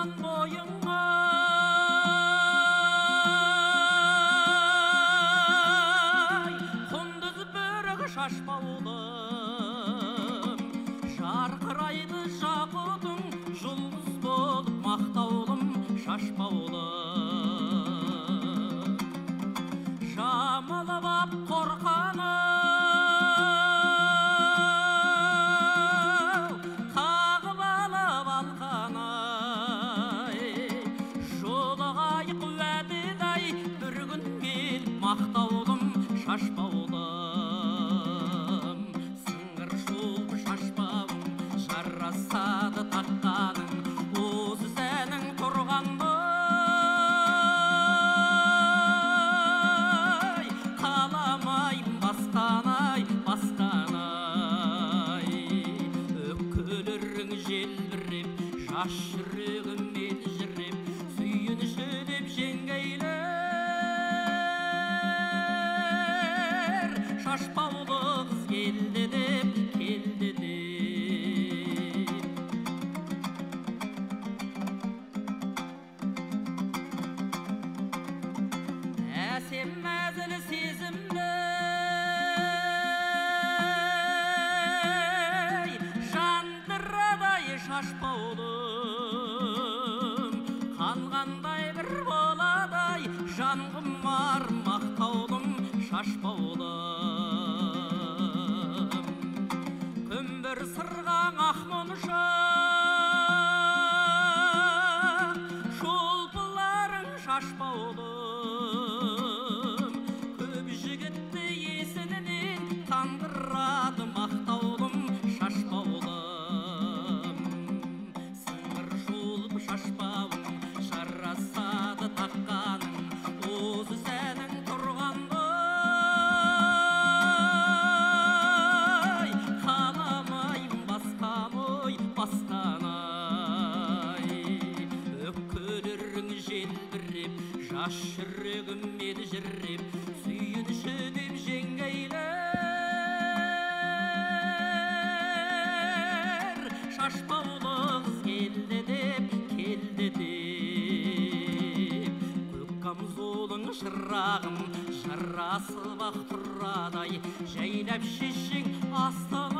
жаман бойыңа құндыз бөрік шашпаулым жарқырайды жақұтың жұлдыз болып мақтаулым шашпаулым жамылып ап қорқаны мақтаулым шашпаулым сыңғыр шолп шашпауым жарасады таққаның осы сәнің тұрғандай қаламайым басқанай өкілерің желбіреп жас жүрегім елжіреп сүйініші деп жеңгейлі шашпаулы қыз келді деп әсем мәзіл сезімді жандырадай шашпаулым қанғандай бір боладай жан құмар мақтаулым шашпаулым күмбір сырғаң ақ мұнша шолпыларың шашпаулым көп жігітті есінен тандырады мақтаулым шашпаулым сыңғыр шолп шашпауым жарасады таққаның осы сәнің тұрғандай қаламайым басқанай өкілерің желбіреп жас жүрегім елжіреп сүйініші деп жеңгейлер шашпаулы қыз келді деп көк камзолың шырағым жарасып ақ тұрадай жайнап шешең астан